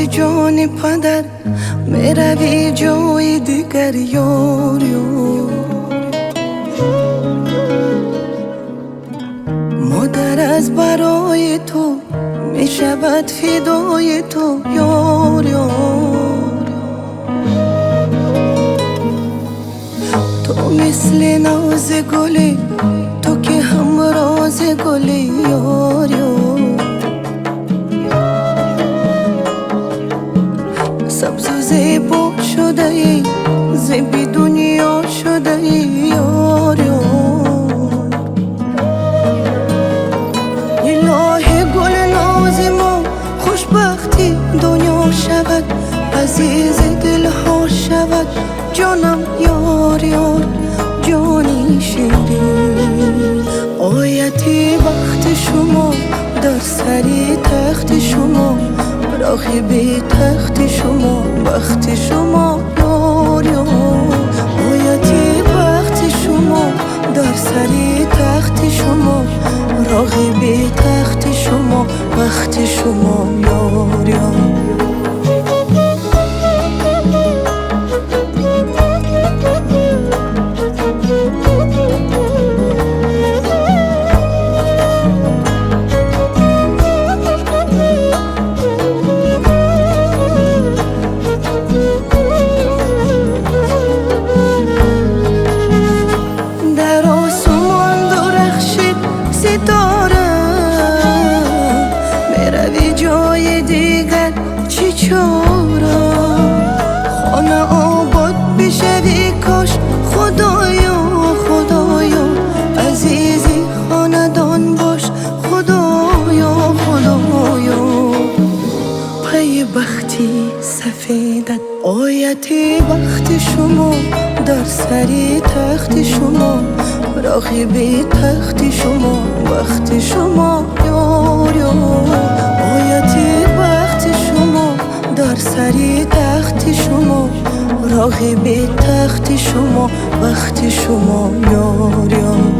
جان پدر میروی جای دیگر یار یار. مادر از برای تو میشود فدای تو یار یار. تو مثل ناز گلی، تو که همراز گلی یار یار. سبز و زیبا شده ای، زیبی دنیا شده ای یار یار. الهی گل ناز ما خوشبختی دنیا شود، عزیز دل ها شود جانم یار یار. جانی شیرین آیتی وقت شما در سری تخت شما، راهی بی تخت شما وقت شما یار یار. آیتی وقت شما در سری تخت شما، راهی بی تخت شما وقت شما یار یار. جای دیگر چی چاره خانه آباد بشوی کاش خدایا خدایا. عزیزی خاندان باش خدایا خدایا. پی بختی سفیدت آیتی وقت شما در سری تخت شما، راهی بی تخت شما وقت شما یار یار. آیتی وقت شما در سری تخت شما، راهی بی تخت شما وقت شما یار یار.